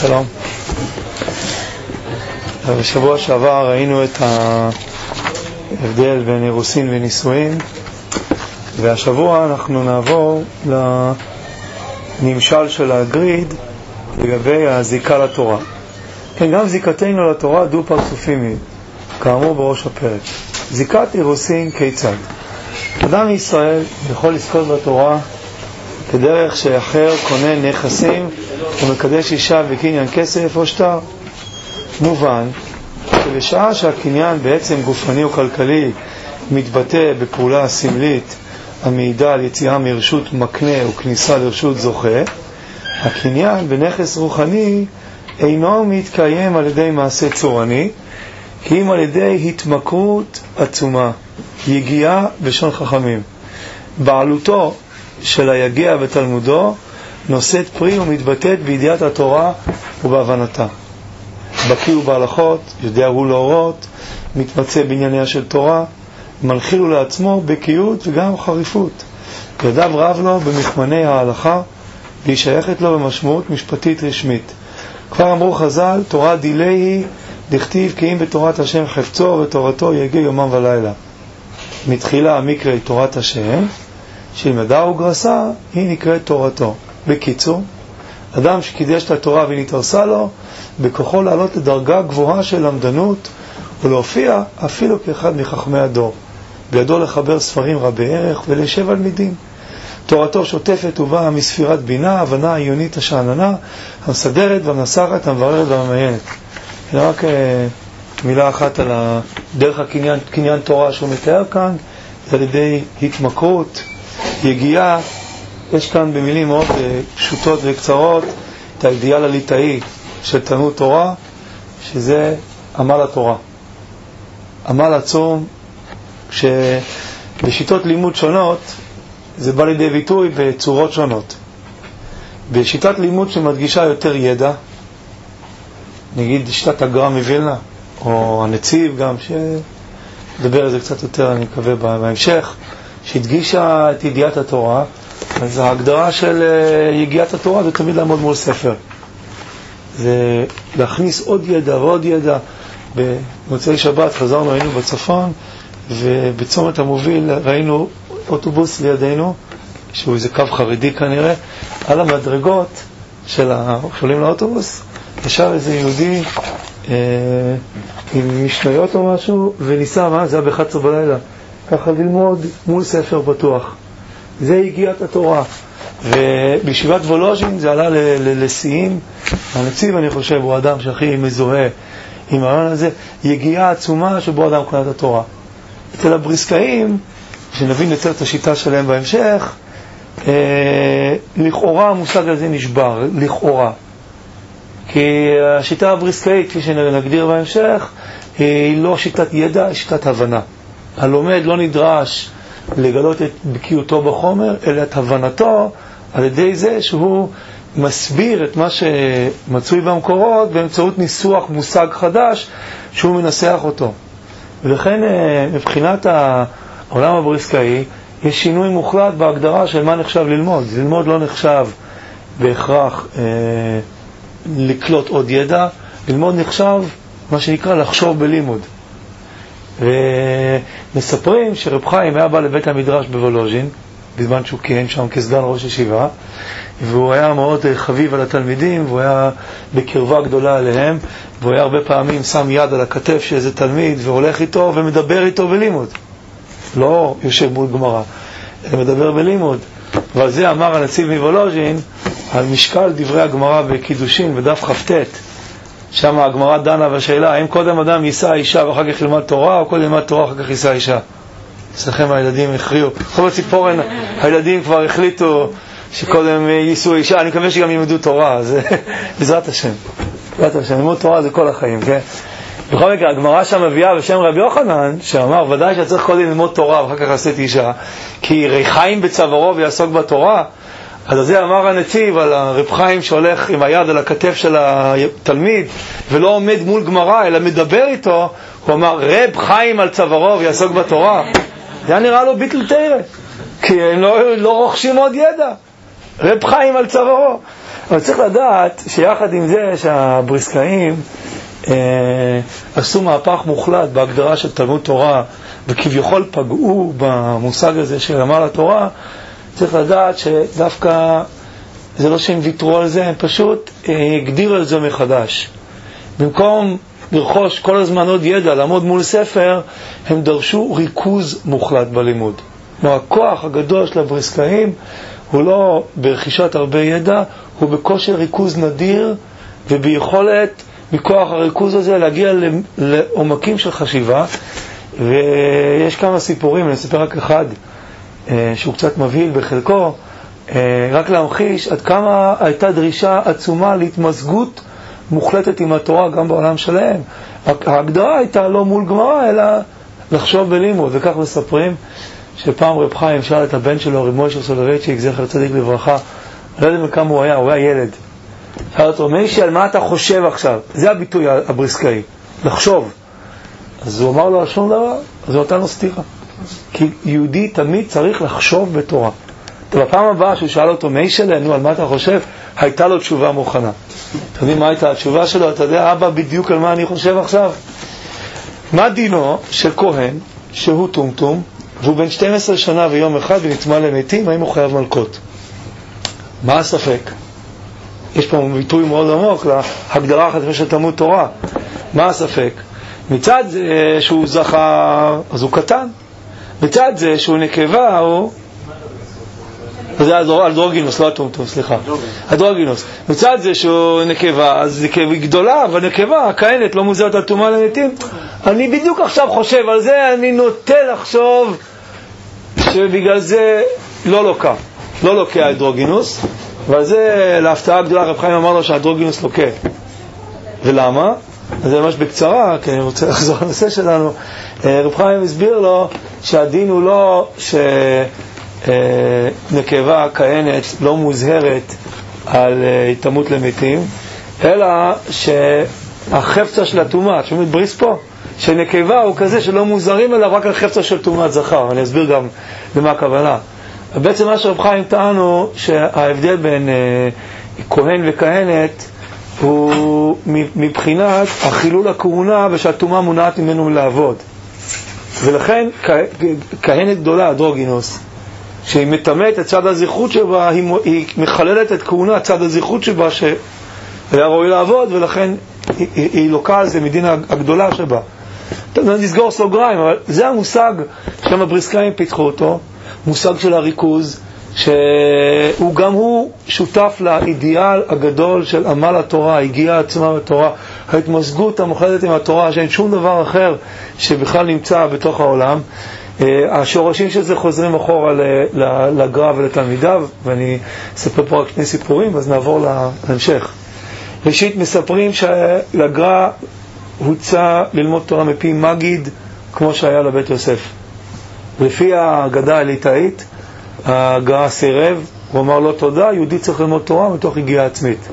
שלום. בשבוע שעבר ראינו את ההבדל בין אירוסין ונישואין, והשבוע אנחנו נעבור לנמשל של הגריד לגבי הזיקה לתורה. כן, גם זיקתנו לתורה דו פרצופים היא, כאמור בראש הפרק. זיקת אירוסין כיצד? אדם מישראל יכול לזכות בתורה כדרך שאחר קונה נכסים ומקדש אישה בקניין כסף או שטר. מובן שבשעה שהקניין בעצם גופני או כלכלי מתבטא בפעולה סמלית המעידה על יציאה מרשות מקנה וכניסה לרשות זוכה, הקניין בנכס רוחני אינו מתקיים על ידי מעשה צורני, כי אם על ידי התמכרות עצומה, יגיעה בשון חכמים. בעלותו של היגיע בתלמודו נושאת פרי ומתבטאת בידיעת התורה ובהבנתה. בקיא הוא בהלכות, יודע הוא להורות, מתמצא בענייניה של תורה, מנחיל הוא לעצמו בקיאות וגם חריפות. ידיו רב לו במכמני ההלכה, והיא שייכת לו במשמעות משפטית רשמית. כבר אמרו חז"ל, תורה דילי דכתיב כי אם בתורת השם חפצו ותורתו יגיע יומם ולילה. מתחילה המקרא תורת השם, שילמדה וגרסה, היא נקראת תורתו. בקיצור, אדם שקידש את התורה ונתרסה לו, בכוחו לעלות לדרגה גבוהה של למדנות ולהופיע אפילו כאחד מחכמי הדור. בידו לחבר ספרים רבי ערך ולשב על מידים. תורתו שוטפת ובאה מספירת בינה, הבנה עיונית השעננה, המסדרת והמנסחת, המבררת והממיינת. רק מילה אחת על דרך הקניין תורה שהוא מתאר כאן, זה על ידי התמכרות, יגיעה. יש כאן במילים מאוד פשוטות וקצרות את האידיאל הליטאי של תלמוד תורה, שזה עמל התורה. עמל עצום, שבשיטות לימוד שונות זה בא לידי ביטוי בצורות שונות. בשיטת לימוד שמדגישה יותר ידע, נגיד שיטת הגר"א מווילנה, או הנציב גם, שדבר על זה קצת יותר אני מקווה בהמשך, שהדגישה את ידיעת התורה. אז ההגדרה של יגיעת התורה זה תמיד לעמוד מול ספר, זה להכניס עוד ידע ועוד ידע. במוצאי שבת חזרנו, היינו בצפון, ובצומת המוביל ראינו אוטובוס לידינו, שהוא איזה קו חרדי כנראה, על המדרגות שעולים לאוטובוס ישר איזה יהודי עם משניות או משהו, וניסה, זה היה ב-11 בלילה, ככה ללמוד מול ספר פתוח. זה הגיעת התורה. ובישיבת וולוז'ין זה עלה לשיאים. הנציב, אני חושב, הוא האדם שהכי מזוהה עם הרעיון הזה, יגיעה עצומה שבו אדם קונה את התורה. אצל הבריסקאים, שנבין יותר את השיטה שלהם בהמשך, לכאורה המושג הזה נשבר, לכאורה. כי השיטה הבריסקאית, כפי שנגדיר בהמשך, היא לא שיטת ידע, היא שיטת הבנה. הלומד לא נדרש לגלות את בקיאותו בחומר, אלא את הבנתו על ידי זה שהוא מסביר את מה שמצוי במקורות באמצעות ניסוח מושג חדש שהוא מנסח אותו. ולכן מבחינת העולם הבריסקאי יש שינוי מוחלט בהגדרה של מה נחשב ללמוד. ללמוד לא נחשב בהכרח לקלוט עוד ידע, ללמוד נחשב מה שנקרא לחשוב בלימוד. ומספרים שרב חיים היה בא לבית המדרש בוולוז'ין בזמן שהוא כיהן שם כסגן ראש ישיבה, והוא היה מאוד חביב על התלמידים, והוא היה בקרבה גדולה עליהם, והוא היה הרבה פעמים שם יד על הכתף של איזה תלמיד והולך איתו ומדבר איתו בלימוד, לא יושב מול גמרא, אלא מדבר בלימוד. ועל זה אמר הנציב מוולוז'ין על משקל דברי הגמרא בקידושין בדף כ"ט, שם הגמרא דנה בשאלה האם קודם אדם יישא אישה ואחר כך ילמד תורה, או קודם ילמד תורה אחר כך יישא אישה. אצלכם הילדים הכריעו, כל הציפורן הילדים כבר החליטו שקודם יישאו אישה. אני מקווה שגם ילמדו תורה, אז בעזרת השם, בעזרת השם, ללמוד תורה זה כל החיים, כן? בכל מקרה הגמרא שם מביאה בשם רבי יוחנן שאמר ודאי שצריך קודם ללמוד תורה ואחר כך לשאת אישה, כי רבי חיים בצווארו ויעסוק בתורה. אז זה אמר הנציב על הרב חיים שהולך עם היד על הכתף של התלמיד ולא עומד מול גמרא אלא מדבר איתו. הוא אמר רב חיים על צווארו ויעסוק בתורה. זה נראה לו ביטל תורה, כי הם לא רוכשים עוד ידע. רב חיים על צווארו. אבל צריך לדעת שיחד עם זה שהבריסקאים עשו מהפך מוחלט בהגדרה של תלמוד תורה, וכביכול פגעו במושג הזה של עמל התורה, צריך לדעת שדווקא זה לא שהם ויתרו על זה, הם פשוט הגדירו על זה מחדש. במקום לרכוש כל הזמן עוד ידע, לעמוד מול ספר, הם דרשו ריכוז מוחלט בלימוד. הכוח הגדול של הבריסקאים הוא לא ברכישת הרבה ידע, הוא בכושר ריכוז נדיר, וביכולת מכוח הריכוז הזה להגיע לעומקים של חשיבה. ויש כמה סיפורים, אני אספר רק אחד שהוא קצת מבהיל בחלקו, רק להמחיש עד כמה הייתה דרישה עצומה להתמזגות מוחלטת עם התורה גם בעולם שלהם. ההגדרה הייתה לא מול גמרא אלא לחשוב בלימוד, וכך מספרים שפעם רב חיים שאל את הבן שלו, רב מוישה סולובייצ'יק, זכר צדיק לברכה, לא יודע מכמה הוא היה ילד, שאל אותו, מיישה, על מה אתה חושב עכשיו? זה הביטוי הבריסקאי, לחשוב. אז הוא אמר לו על שום דבר, אז הוא נתן לו סתירה, כי יהודי תמיד צריך לחשוב בתורה. בפעם הבאה שהוא שאל אותו, מיישה, נו, על מה אתה חושב? הייתה לו תשובה מוכנה. אתה יודעים מה הייתה התשובה שלו? אתה יודע, אבא, בדיוק על מה אני חושב עכשיו? מה דינו של כהן שהוא טומטום והוא בן 12 שנה ויום אחד ונטמא למתים, האם הוא חייב מלכות? מה הספק? יש פה ביטוי מאוד עמוק להגדרה החדשה של תלמוד תורה. מה הספק? מצד זה שהוא זכר, אז הוא קטן. מצד זה שהוא נקבה, הוא... זה אנדרוגינוס, לא הטומטום, סליחה. אנדרוגינוס. מצד זה שהוא נקבה, אז נקבה גדולה, אבל נקבה, הכהנת, לא מוזרת על טומאה למתים. אני בדיוק עכשיו חושב על זה, אני נוטה לחשוב שבגלל זה לא לוקה האנדרוגינוס, ועל זה להפתעה הגדולה רב חיים אמר לו שהאנדרוגינוס לוקה. ולמה? אז זה ממש בקצרה, כי אני רוצה לחזור לנושא שלנו. רב חיים הסביר לו שהדין הוא לא שנקבה כהנת לא מוזהרת על התאמות למתים, אלא שהחפצה של הטומאה, שומעים את בריס פה? שנקבה הוא כזה שלא מוזהרים אלא רק על חפצה של טומאת זכר. אני אסביר גם למה הכוונה. בעצם מה שרב חיים טענו שההבדל בין כהן וכהנת הוא מבחינת החילול הכהונה ושהטומאה מונעת ממנו לעבוד. ולכן כהנת גדולה, אנדרוגינוס, שהיא מטמאת את צד הזכות שבה, היא מחללת את כהונה, צד הזכות שבה שהיה ראוי לעבוד, ולכן היא לוקה על זה מדין הגדולה שבה. נסגור סוגריים, אבל זה המושג שם הבריסקאים פיתחו אותו, מושג של הריכוז, שהוא גם הוא שותף לאידיאל הגדול של עמל התורה, הגיעה עצמה בתורה, ההתמזגות המוחלטת עם התורה, שאין שום דבר אחר שבכלל נמצא בתוך העולם. השורשים של זה חוזרים אחורה לגר"א ולתלמידיו, ואני אספר פה רק שני סיפורים, אז נעבור להמשך. ראשית מספרים שלגר"א הוצא ללמוד תורה מפי מגיד, כמו שהיה לבית יוסף. לפי ההגדה הליטאית, הגר"א סירב, הוא אמר לו תודה, יהודי צריך ללמוד תורה מתוך הגיעה עצמית.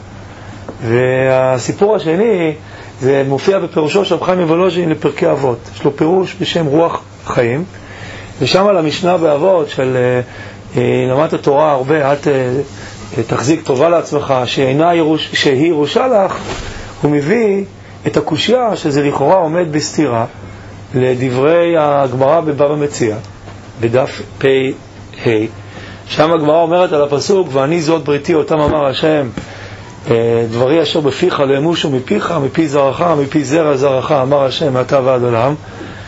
והסיפור השני, זה מופיע בפירושו של רב חיים מוולוז'ין לפרקי אבות. יש לו פירוש בשם רוח חיים, ושם על המשנה באבות של למדת התורה הרבה, אל תחזיק טובה לעצמך, שהיא ירושה לך, הוא מביא את הקושיה, שזה לכאורה עומד בסתירה, לדברי הגמרא בבבא מציעא, בדף פ"ה, שם הגמרא אומרת על הפסוק, ואני זאת בריתי אותם אמר השם, דברי אשר בפיך לא ימושו מפיך, מפי זרעך, מפי זרע זרעך, אמר השם מעתה ועד עולם.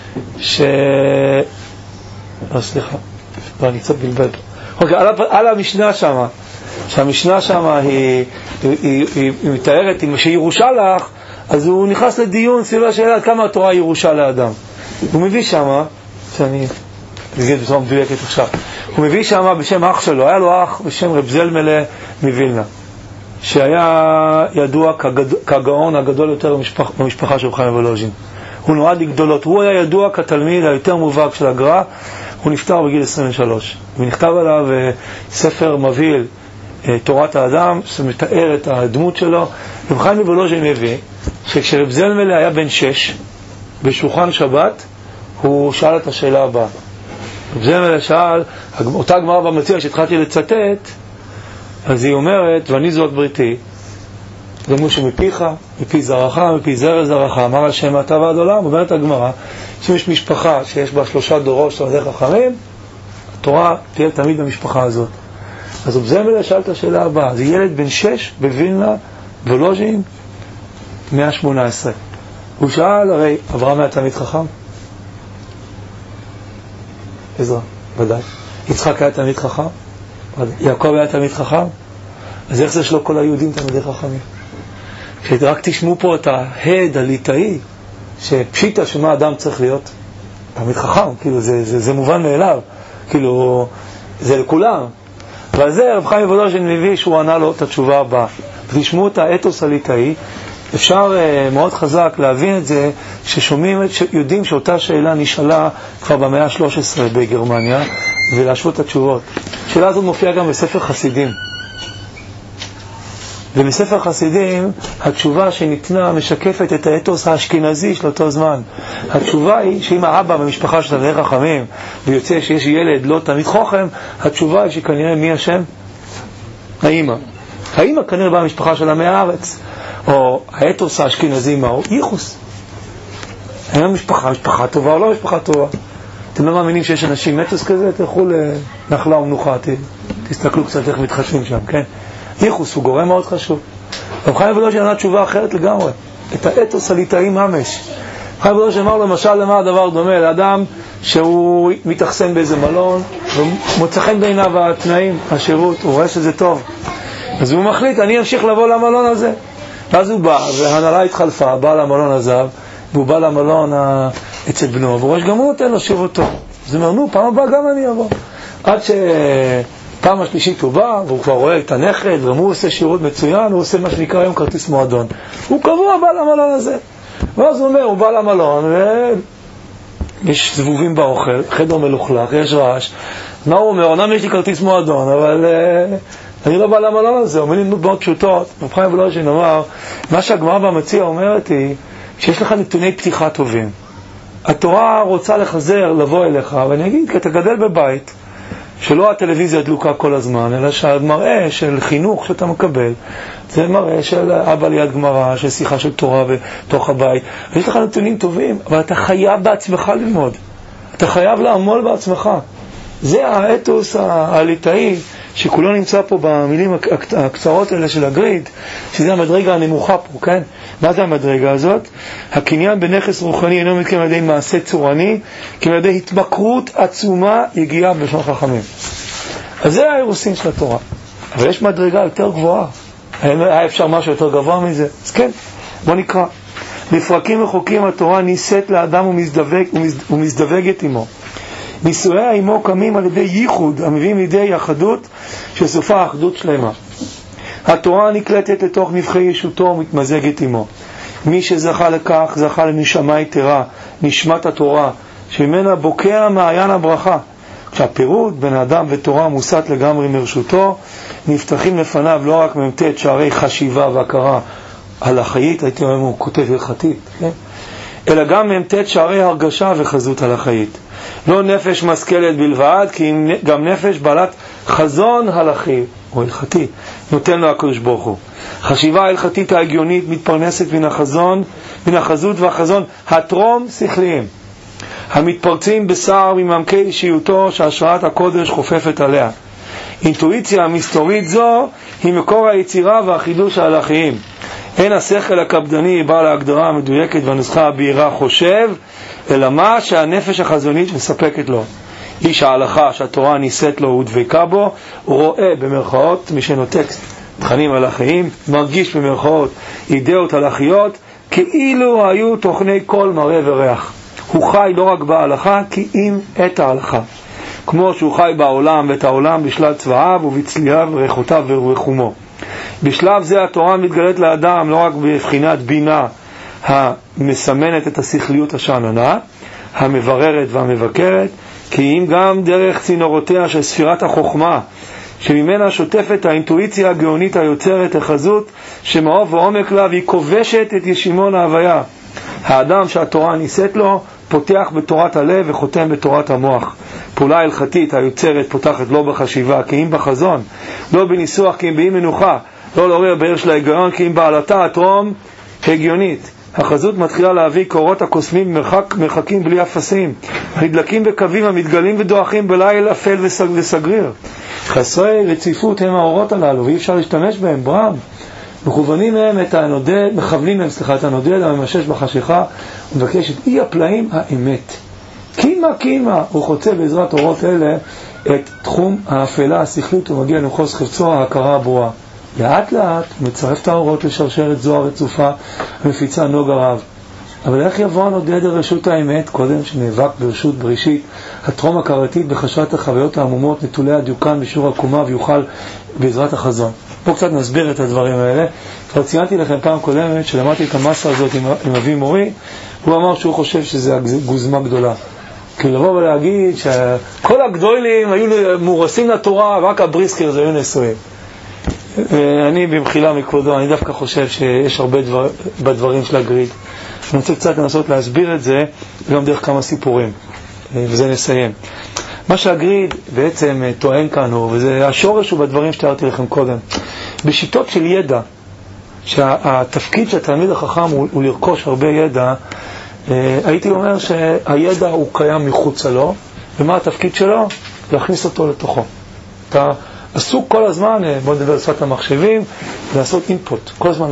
סליחה, אני קצת בלבל פה. על המשנה שמה, שהמשנה שמה היא מתארת, שהיא ירושה לך, אז הוא נכנס לדיון סביב השאלה כמה התורה ירושה לאדם. הוא מביא שמה, שאני אגיד בצורה מדויקת עכשיו, הוא מביא שמה בשם אח שלו, היה לו אח בשם רב זלמלה מווילנה, שהיה ידוע כגאון הגדול יותר במשפחה של רב חיים מוולוז'ין. הוא נועד לגדולות, הוא היה ידוע כתלמיד היותר מובהק של הגר"א, הוא נפטר בגיל 23, ונכתב עליו ספר מבהיל, תורת האדם, שמתאר את הדמות שלו. רב חיים מוולוז'ין מביא שכשרב זלמלה היה בן 6 בשולחן שבת, הוא שאל את השאלה הבאה. רב זלמלה שאל, אותה גמרא במציע שהתחלתי לצטט, אז היא אומרת, ואני זאת בריתי, דמו שמפיך, מפי זרעך, מפי זרע זרעך, אמר השם אתה ועד עולם. אומרת הגמרא, שיש משפחה שיש בה 3 דורות של תלמידי חכמים, התורה תהיה תמיד במשפחה הזאת. אז רב זמלה שאל את השאלה הבאה, זה ילד בן 6 בווילנה, וולוז'ין, 118. הוא שאל, הרי אברהם היה תלמיד חכם? עזרא, ודאי. יצחק היה תלמיד חכם? יעקב היה תלמיד חכם? אז איך זה שלא כל היהודים תלמידי חכמים? רק תשמעו פה את ההד הליטאי, שפשיטה שמה אדם צריך להיות תלמיד חכם, כאילו זה מובן מאליו, כאילו זה לכולם. ועל זה רב חיים מוולוז'ין מביא שהוא ענה לו את התשובה הבאה. תשמעו את האתוס הליטאי, אפשר מאוד חזק להבין את זה, שיודעים שאותה שאלה נשאלה כבר במאה ה-13 בגרמניה, ולהשוות את התשובות. השאלה הזאת מופיעה גם בספר חסידים. ובספר חסידים התשובה שניתנה משקפת את האתוס האשכנזי של אותו זמן. התשובה היא שאם האבא במשפחה של תלמידי חכמים ויוצא שיש ילד לא תלמיד חכם, התשובה היא שכנראה מי השם? האמא. האמא כנראה באה במשפחה של עמי הארץ. או האתוס האשכנזי מהו? ייחוס. האם משפחה טובה או לא משפחה טובה? אתם לא מאמינים שיש אנשים אתוס כזה? תלכו לנחלה ומנוחה, תסתכלו קצת איך מתחשבים שם, כן? ייחוס הוא גורם מאוד חשוב. רב חיים מוולוז'ין ענה תשובה אחרת לגמרי, את האתוס הליטאי ממש. רב חיים מוולוז'ין אמר למשל למה הדבר דומה לאדם שהוא מתאכסן באיזה מלון ומוצא חן בעיניו התנאים, השירות, הוא רואה שזה טוב, אז הוא מחליט אני אמשיך לבוא למלון הזה. ואז הוא בא והנהלה התחלפה, בא למלון הזהב והוא בא למלון אצל בנו והוא רואה שגם הוא נותן לו שירות טוב, אז הוא אומר נו פעם הבאה גם אני אבוא. עד פעם השלישית הוא בא, והוא כבר רואה את הנכד, וגם הוא עושה שירות מצוין, הוא עושה מה שנקרא היום כרטיס מועדון. הוא קבוע בא למלון הזה. ואז הוא אומר, הוא בא למלון, ויש זבובים באוכל, חדר מלוכלך, יש רעש. מה הוא אומר? אומנם יש לי כרטיס מועדון, אבל אני לא בא למלון הזה. הוא אומר לי דמות מאוד פשוטות. רב חיים מוולוז'ין אמר, מה שהגמרא במציע אומרת היא, שיש לך נתוני פתיחה טובים. התורה רוצה לחזר, לבוא אליך, ואני אגיד, כי אתה גדל בבית, שלא הטלוויזיה דלוקה כל הזמן, אלא שהמראה של חינוך שאתה מקבל, זה מראה של אבא ליד גמרא, של שיחה של תורה בתוך הבית. ויש לך נתונים טובים, אבל אתה חייב בעצמך ללמוד. אתה חייב לעמול בעצמך. זה האתוס הליטאי, שכולו נמצא פה במילים הקצרות האלה של הגריד, שזה המדרגה הנמוכה פה, כן? מה זה המדרגה הזאת? הקניין בנכס רוחני אינו מתקיים על ידי מעשה צורני, כי על ידי התמכרות עצומה יגיעה בלשון חכמים. אז זה האירוסין של התורה. אבל יש מדרגה יותר גבוהה. היה אפשר משהו יותר גבוה מזה? אז כן, בוא נקרא. בפרקים רחוקים התורה ניסית לאדם ומזדווגת עמו. נישואיה עמו קמים על ידי ייחוד המביאים לידי אחדות שסופה אחדות שלמה. התורה נקלטת לתוך נבחי ישותו ומתמזגת עמו. מי שזכה לכך זכה לנשמה יתרה, נשמת התורה, שממנה בוקע מעיין הברכה. כשהפירוד בין האדם ותורה מוסת לגמרי מרשותו, נפתחים לפניו לא רק ממתת שערי חשיבה והכרה הלכאית, הייתי אומר הוא כותב הלכתית, כן? אלא גם ממתת שערי הרגשה וחזות הלכאית. לא נפש משכלת בלבד, כי גם נפש בעלת חזון הלכי או הלכתי נותן לו הקדוש ברוך הוא. חשיבה ההלכתית ההגיונית מתפרנסת מן החזות והחזון הטרום שכליים, המתפרצים בשר ממעמקי אישיותו שהשראת הקודש חופפת עליה. אינטואיציה המסתורית זו היא מקור היצירה והחידוש ההלכיים. אין השכל הקפדני בא להגדרה המדויקת והנוסחה הבהירה חושב, אלא מה שהנפש החזונית מספקת לו. איש ההלכה שהתורה ניסית לו ודבקה בו, הוא רואה במרכאות, מי שנותק תכנים הלכיים, מרגיש במרכאות אידאות הלכיות, כאילו היו תוכני כל מראה וריח. הוא חי לא רק בהלכה, כי אם את ההלכה. כמו שהוא חי בעולם ואת העולם בשלל צבעיו ובצליעיו וריחותיו ורחומו. בשלב זה התורה מתגלית לאדם לא רק בבחינת בינה המסמנת את השכליות השאננה, המבררת והמבקרת, כי אם גם דרך צינורותיה של ספירת החוכמה, שממנה שוטפת האינטואיציה הגאונית היוצרת החזות שמאוב ועומק לה, והיא כובשת את ישימון ההוויה. האדם שהתורה ניסית לו פותח בתורת הלב וחותם בתורת המוח. פעולה הלכתית היוצרת פותחת לא בחשיבה כי אם בחזון, לא בניסוח כי אם באי מנוחה, לא לעורר בערך של ההיגיון כי אם בעלתה הטרום הגיונית. החזות מתחילה להביא קורות הקוסמים מרחקים בלי אפסים, הנדלקים בקווים המתגלים ודועכים בליל אפל וסגריר. חסרי רציפות הם האורות הללו ואי אפשר להשתמש בהם, ברם. מכוונים מהם את הנודד, מכוונים מהם, את הנודד הממשש בחשיכה, ומבקש את אי הפלאים האמת. קימה, הוא חוצה בעזרת אורות אלה את תחום האפלה השכלית ומגיע למחוז חפצו ההכרה הברורה. לאט לאט הוא מצרף את האורות לשרשרת זו הרצופה המפיצה נוג הרב. אבל איך יבוא הנודד לרשות האמת קודם שנאבק ברשות בראשית הטרום הכרתית בחשרת החוויות העמומות נטולי הדיוקן בשיעור הקומה ויוכל בעזרת החזון. פה קצת נסביר את הדברים האלה. כבר ציינתי לכם פעם קודמת שלמדתי את המסה הזאת עם אבי מורי, הוא אמר שהוא חושב שזה גוזמה גדולה. כי לבוא ולהגיד שכל הגדולים היו מורסים לתורה, רק הבריסקר זה היו נשואים. אני במחילה מכבודו, אני דווקא חושב שיש הרבה בדברים של הגריד. אני רוצה קצת לנסות להסביר את זה גם דרך כמה סיפורים, וזה נסיים. מה שהגריד בעצם טוען כאן הוא, וזה השורש הוא בדברים שתיארתי לכם קודם, בשיטות של ידע, שהתפקיד של התלמיד החכם הוא לרכוש הרבה ידע, הייתי אומר שהידע הוא קיים מחוץ לו, ומה התפקיד שלו? להכניס אותו לתוכו. אתה עסוק כל הזמן, בוא נדבר שפת המחשבים, לעשות אינפוט, כל הזמן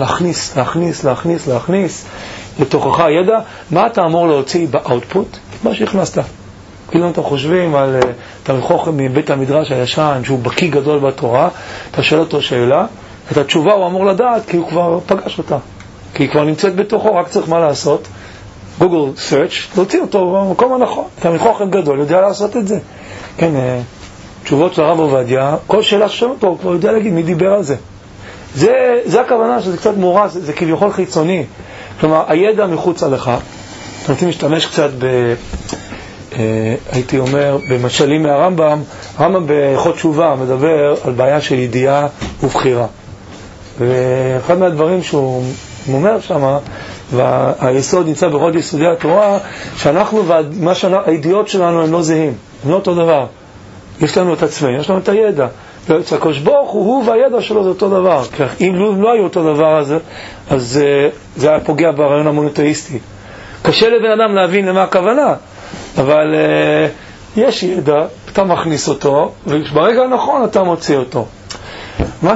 להכניס לתוכך הידע. מה אתה אמור להוציא באוטפוט? את מה שהכנסת. כאילו אתם חושבים על תלמיד חכם מבית המדרש הישן, שהוא בקיא גדול בתורה, אתה שואל אותו שאלה, את התשובה הוא אמור לדעת כי הוא כבר פגש אותה, כי היא כבר נמצאת בתוכו, רק צריך מה לעשות? גוגל סרצ' להוציא אותו במקום הנכון. תלמיד חכם גדול יודע לעשות את זה. כן, תשובות של הרב עובדיה, כל שאלה ששואל אותו הוא כבר יודע להגיד מי דיבר על זה. זה הכוונה שזה קצת מורס, זה כביכול חיצוני. כלומר, הידע מחוץ עליך. אתם רוצים להשתמש קצת הייתי אומר, במשלים מהרמב"ם. הרמב"ם בהלכות תשובה מדבר על בעיה של ידיעה ובחירה. ואחד מהדברים שהוא אומר שם, והיסוד נמצא בכל יסודי התורה, שאנחנו והידיעות שלנו הם לא זהים, הם לא אותו דבר. יש לנו את עצמנו, יש לנו את הידע. הקדוש ברוך הוא והידע שלו זה אותו דבר. אם לא היו אותו דבר הזה, אז זה היה פוגע ברעיון המונותאיסטי. קשה לבן אדם להבין למה הכוונה, אבל יש ידע, אתה מכניס אותו, וברגע הנכון אתה מוציא אותו. מה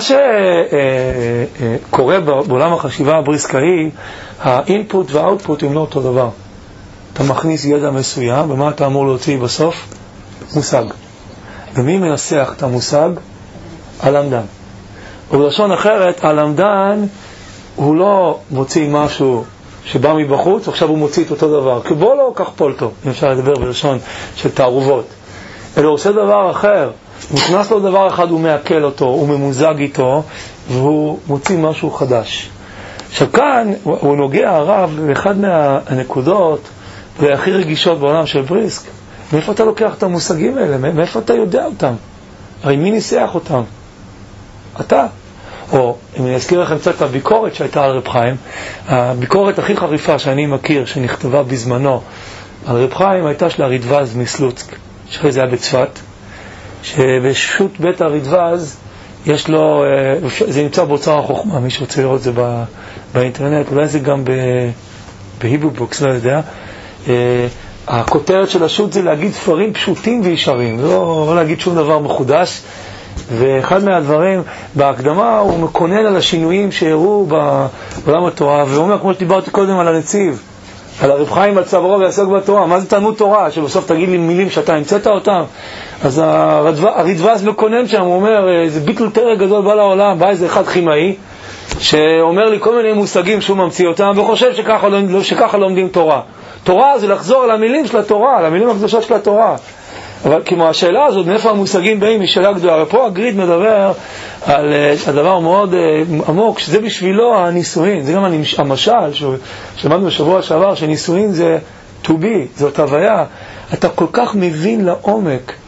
שקורה בעולם החשיבה הבריסקאי, האינפוט והאוטפוט הם לא אותו דבר. אתה מכניס ידע מסוים, ומה אתה אמור להוציא בסוף? מושג. ומי מנסח את המושג? הלמדן. ובלשון אחרת, הלמדן הוא לא מוציא משהו שבא מבחוץ, עכשיו הוא מוציא את אותו דבר. כי בוא לא כך פולטו, אם אפשר לדבר בלשון של תערובות. אלא הוא עושה דבר אחר. הוא נכנס לו דבר אחד, הוא מעכל אותו, הוא ממוזג איתו, והוא מוציא משהו חדש. עכשיו כאן, הוא נוגע הרב באחד מהנקודות והכי רגישות בעולם של בריסק. מאיפה אתה לוקח את המושגים האלה? מאיפה אתה יודע אותם? הרי מי ניסח אותם? אתה. או אם אני אזכיר לכם קצת את הביקורת שהייתה על רב חיים, הביקורת הכי חריפה שאני מכיר, שנכתבה בזמנו על רב חיים, הייתה של הרדווז מסלוצק, שאחרי זה היה בצפת, שבשו"ת בית הרדווז יש לו, זה נמצא באוצר החוכמה, מי שרוצה לראות זה באינטרנט, אולי זה גם בהיברו בוקס, לא יודע. הכותרת של השו"ת זה להגיד ספרים פשוטים וישרים, לא להגיד שום דבר מחודש. ואחד מהדברים בהקדמה הוא מקונן על השינויים שהראו בעולם התורה, והוא אומר, כמו שדיברתי קודם על הנציב, על הרב חיים על צווארו ויעסוק בתורה, מה זה תלמוד תורה? שבסוף תגיד לי מילים שאתה המצאת אותם. אז הרדווז מקונן שם, הוא אומר, זה ביטל תרא גדול בא לעולם, בא איזה אחד כימאי שאומר לי כל מיני מושגים שהוא ממציא אותם וחושב שככה לומדים תורה. תורה זה לחזור על המילים של התורה, על המילים הקדושות של התורה. אבל כמו השאלה הזאת, מאיפה המושגים באים, היא שאלה גדולה. ופה הגריד מדבר על הדבר מאוד עמוק, שזה בשבילו הנישואין. זה גם המשל שלמדנו בשבוע שעבר, שנישואין זה to be, זאת הוויה. אתה כל כך מבין לעומק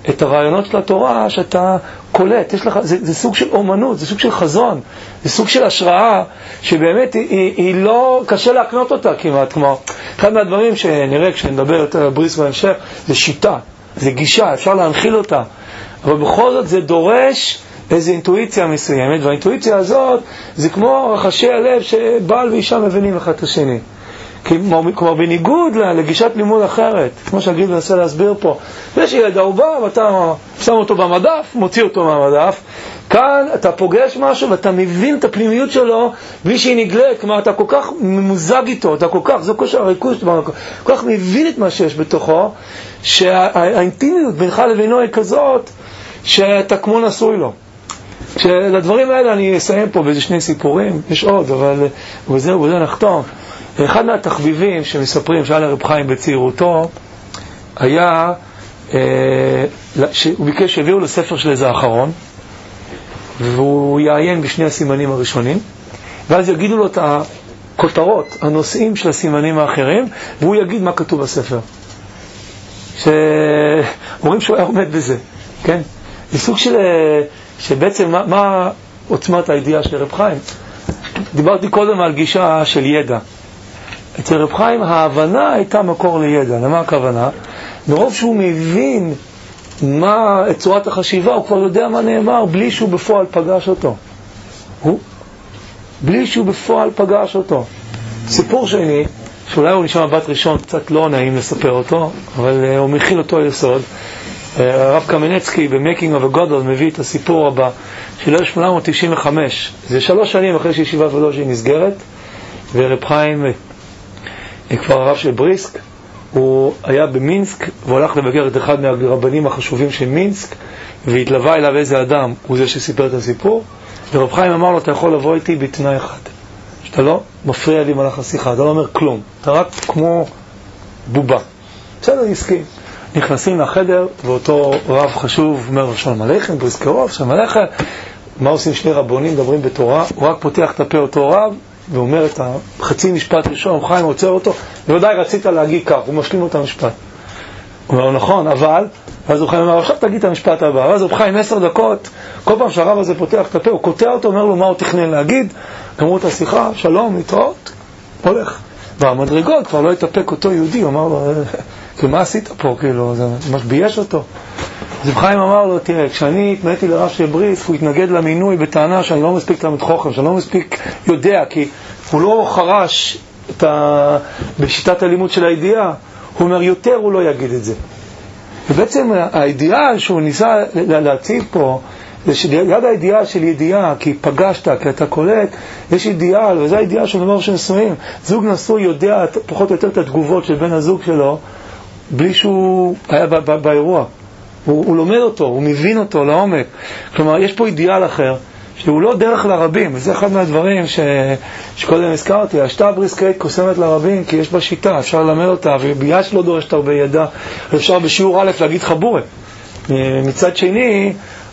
את הרעיונות של התורה שאתה קולט. יש לך, זה סוג של אומנות, זה סוג של חזון, זה סוג של השראה שבאמת היא לא קשה להקנות אותה כמעט. כמו אחד מהדברים שנראה כשנדבר יותר על בריסק בהמשך, זה שיטה, זה גישה, אפשר להנחיל אותה, אבל בכל זאת זה דורש איזו אינטואיציה מסוימת, והאינטואיציה הזאת זה כמו רחשי הלב שבעל ואישה מבינים אחד את השני. כלומר בניגוד לגישת לימוד אחרת, כמו שהגיל מנסה להסביר פה, יש ילד העובר ואתה שם אותו במדף, מוציא אותו מהמדף, כאן אתה פוגש משהו ואתה מבין את הפנימיות שלו בלי שהיא נגלית. כלומר אתה כל כך ממוזג איתו, אתה כל כך, זו כושר הריכוז, כל כך מבין את מה שיש בתוכו, שהאינטימיות בינך לבינו היא כזאת שאתה כמו נשוי לו. לדברים האלה אני אסיים פה באיזה שני סיפורים, יש עוד, אבל בזה נחתום. אחד מהתחביבים שמספרים שהיה לרב חיים בצעירותו היה שהוא ביקש שהביאו לו ספר של איזה אחרון, והוא יעיין בשני הסימנים הראשונים, ואז יגידו לו את הכותרות, הנושאים של הסימנים האחרים, והוא יגיד מה כתוב בספר. שאומרים שהוא היה עומד בזה, כן? זה סוג של שבעצם מה עוצמת הידיעה של רב חיים. דיברתי קודם על גישה של ידע. אצל רב חיים ההבנה הייתה מקור לידע. למה הכוונה? מרוב שהוא מבין את צורת החשיבה, הוא כבר יודע מה נאמר בלי שהוא בפועל פגש אותו. בלי שהוא בפועל פגש אותו. סיפור שני, שאולי הוא נשמע בת ראשון, קצת לא נעים לספר אותו, אבל הוא מכיל אותו יסוד. הרב קמנצקי ב-Making of a Godel מביא את הסיפור הבא של 1895. זה 3 שנים אחרי שישיבה ולוז'ין נסגרת, ורב חיים כבר הרב של בריסק, הוא היה במינסק והוא הלך לבקר את אחד מהרבנים החשובים של מינסק, והתלווה אליו איזה אדם, הוא זה שסיפר את הסיפור, ורב חיים אמר לו, אתה יכול לבוא איתי בתנאי אחד, שאתה לא מפריע לי במהלך השיחה, אתה לא אומר כלום, אתה רק כמו בובה. בסדר, הסכים. נכנסים לחדר, ואותו רב חשוב אומר שלום עליכם, בריסקרוב, שלום עליכם. מה עושים שני רבונים, מדברים בתורה, הוא רק פותח את הפה אותו רב ואומר את החצי משפט ראשון, חיים עוצר אותו, בוודאי רצית להגיד כך, הוא משלים אותו המשפט. הוא אומר נכון, אבל, ואז הוא חיים אומר, עכשיו תגיד את המשפט הבא. ואז הוא חיים 10 דקות, כל פעם שהרב הזה פותח את הפה, הוא קוטע אותו, אומר לו מה הוא תכנן להגיד, גמרו את השיחה, שלום, להתראות, הולך. והמדרגות כבר לא יתאפק אותו יהודי, הוא אמר לו, מה עשית פה? כאילו, זה ממש בייש אותו. אז רב חיים אמר לו, תראה, כשאני התמניתי לרב של בריסק, הוא התנגד למינוי בטענה שאני לא מספיק למד חוכם, שאני לא מספיק יודע, כי הוא לא חרש בשיטת הלימוד של הידיעה. הוא אומר, יותר הוא לא יגיד את זה. ובעצם הידיעה שהוא ניסה להציב פה, זה שיד הידיעה של ידיעה, כי פגשת, כי אתה קולט, יש אידיאל, וזו הידיעה של דבר שנשואים. זוג נשוי יודע פחות או יותר את התגובות של בן הזוג שלו, בלי שהוא היה באירוע. הוא לומד אותו, הוא מבין אותו לעומק. כלומר, יש פה אידיאל אחר, שהוא לא דרך לרבים, וזה אחד מהדברים שקודם הזכרתי. השיטה הבריסקאית קוסמת לרבים, כי יש בה שיטה, אפשר ללמד אותה, ובגלל שלא דורשת הרבה ידע, אפשר בשיעור א' להגיד חבורה. מצד שני,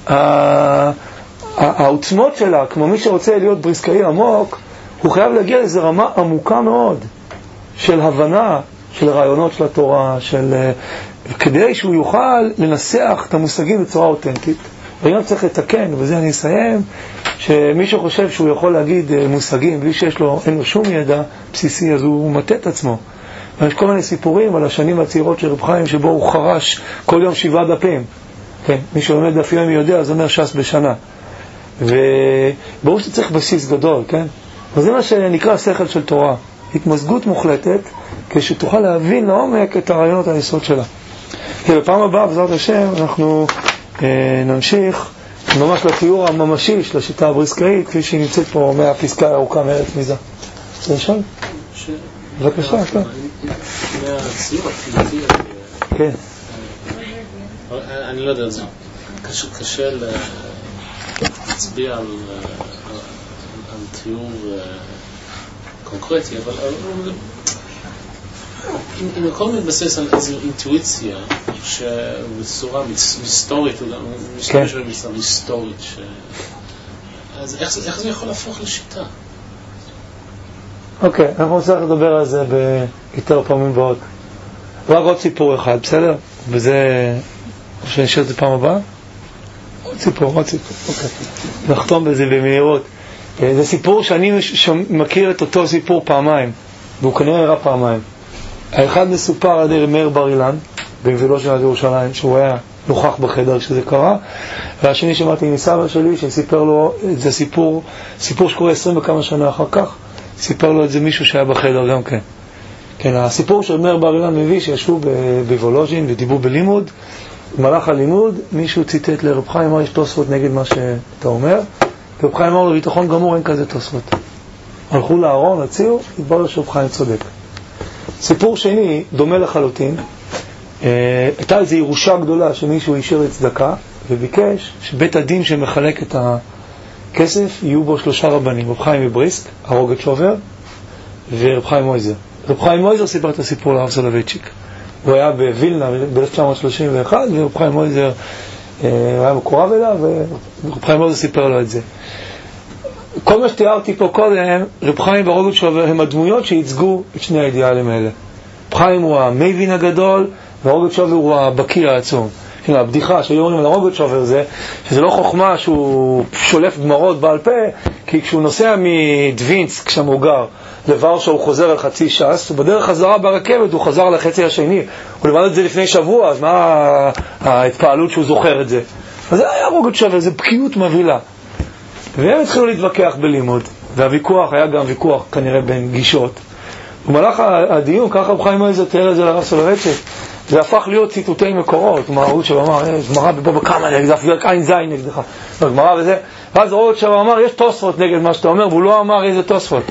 העוצמות שלה, כמו מי שרוצה להיות בריסקאי עמוק, הוא חייב להגיע לאיזו רמה עמוקה מאוד, של הבנה, של רעיונות של התורה, כדי שהוא יוכל לנסח את המושגים בצורה אותנטית. וגם צריך לתקן, ובזה אני אסיים, שמי שחושב שהוא יכול להגיד מושגים בלי אין לו שום ידע בסיסי, אז הוא מטה את עצמו. ויש כל מיני סיפורים על השנים הצעירות של רב חיים, שבו הוא חרש כל יום 7 דפים. כן, מי שלומד דף יומי יודע, זה אומר ש"ס בשנה. וברור שצריך בסיס גדול, כן? וזה מה שנקרא שכל של תורה. התמזגות מוחלטת, כשתוכל להבין לעומק את הרעיונות היסוד שלה. כי בפעם הבאה, בעזרת השם, אנחנו נמשיך ממש לתיאור הממשי של השיטה הבריסקאית, כפי שהיא נמצאת פה מהפסקה הארוכה מארץ מיזה. זה לשאול? בבקשה, כן. מהציור התחילתי, כן. אני לא יודע, זה קשה להצביע על תיאור קונקרטי, אבל אם הכל מתבסס על איזו אינטואיציה שבצורה היסטורית, משתמש במילה היסטורית, אז איך זה יכול להפוך לשיטה? אוקיי, אנחנו רוצים לדבר על זה ביותר פעמים בעוד. רק עוד סיפור אחד, בסדר? וזה שנשאר את זה פעם הבאה? עוד סיפור. אוקיי. נחתום בזה במהירות. זה סיפור שאני מכיר את אותו סיפור פעמיים, והוא כנראה הראה פעמיים. האחד מסופר על ידי מאיר בר אילן, בגבילו של ירושלים, שהוא היה נוכח בחדר כשזה קרה, והשני שמעתי מסבא שלי, שסיפר לו, זה סיפור שקורה 20 וכמה שנה אחר כך, סיפר לו את זה מישהו שהיה בחדר גם כן. כן, הסיפור של מאיר בר אילן מביא שישבו בוולוז'ין ודיברו בלימוד, במהלך הלימוד מישהו ציטט לרב חיים, אמר יש תוספות נגד מה שאתה אומר, ורב חיים אמר לו ביטחון גמור, אין כזה תוספות. הלכו לארון, הציעו, התברר שרב חיים צודק. סיפור שני דומה לחלוטין, הייתה איזו ירושה גדולה שמישהו אישר לצדקה וביקש שבית הדין שמחלק את הכסף יהיו בו 3 רבנים, רב חיים מבריסק, הרוגצ'ובר ורב חיים מויזר. רב חיים מויזר סיפר את הסיפור לרב סולובייצ'יק, הוא היה בווילנה ב-1931 ורב חיים מויזר היה מקורב אליו ורב חיים מויזר סיפר לו את זה. כל מה שתיארתי פה קודם, רב חיים והרוגצ'ובר הם הדמויות שייצגו את שני האידיאלים האלה. רב חיים הוא המבין הגדול והרוגצ'ובר הוא הבקיא העצום. הבדיחה שהיו אומרים על הרוגצ'ובר זה שזה לא חוכמה שהוא שולף גמרות בעל פה, כי כשהוא נוסע מדווינסק שם הוא גר לוורשה הוא חוזר על חצי שעה, ובדרך חזרה ברכבת הוא חזר לחצי השני, הוא לבד את זה לפני שבוע, אז מה ההתפעלות שהוא זוכר את זה? אז זה היה הרוגצ'ובר, זה בקיאות מבהילה. והם התחילו להתווכח בלימוד, והוויכוח היה גם ויכוח כנראה בין גישות. במהלך הדיון, ככה רב חיים מויזר תיאר את זה לרב סולובייצ'יק, זה הפך להיות ציטוטי מקורות, כלומר, הרוגצ'ובר אמר, יש גמרא בבבא קמא, זה אפילו עין זין נגדך, גמרא וזה, ואז הרוגצ'ובר אמר, יש תוספות נגד מה שאתה אומר, והוא לא אמר איזה תוספות.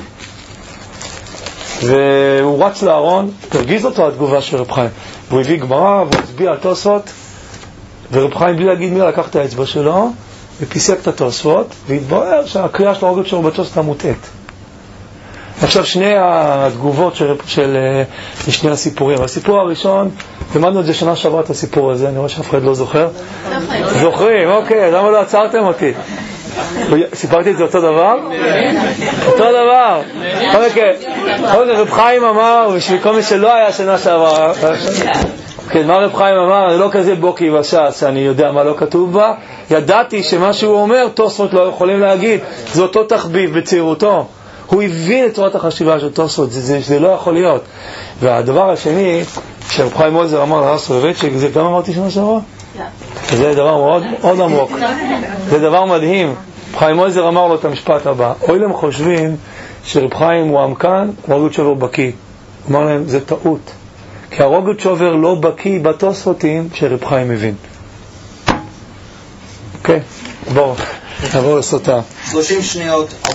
והוא רץ לארון, תרגיז אותו התגובה של רב חיים, והוא הביא גמרא, והוא הצביע על תוספות, ורב חיים בלי להגיד מילה לקח את האצבע שלו, ופיסק את התוספות, והתברר שהקריאה של הרוגצ'ובר בתוספות המוטעת. עכשיו שני התגובות של שני הסיפורים. הסיפור הראשון, למדנו את זה שנה שעברה את הסיפור הזה, אני רואה שאף אחד לא זוכר. זוכרים, אוקיי, למה לא עצרתם אותי? סיפרתי את זה אותו דבר? אותו דבר. אוקיי, רב חיים אמר, בשביל כל מי שלא היה שנה שעברה, כן, מה רב חיים אמר? אני לא כזה בוקי וש"ס, שאני יודע מה לא כתוב בה. ידעתי שמה שהוא אומר, תוספות לא יכולים להגיד. זה אותו תחביב בצעירותו. הוא הבין את צורת החשיבה של תוספות, זה לא יכול להיות. והדבר השני, שרב חיים מויזר אמר לרב סולובייצ'יק, זה גם אמרתי שנה שעברה? זה דבר מאוד עמוק. זה דבר מדהים. רב חיים מויזר אמר לו את המשפט הבא, אוילם חושבים שרב חיים הוא עמקן, הרוגצ'ובר בקיא. אמר להם, זה טעות. כי הרוגצ'ובר לא בקיא בתוספותים שרב חיים מבין. אוקיי, בואו, נעבור לסוטה. 30 שניות.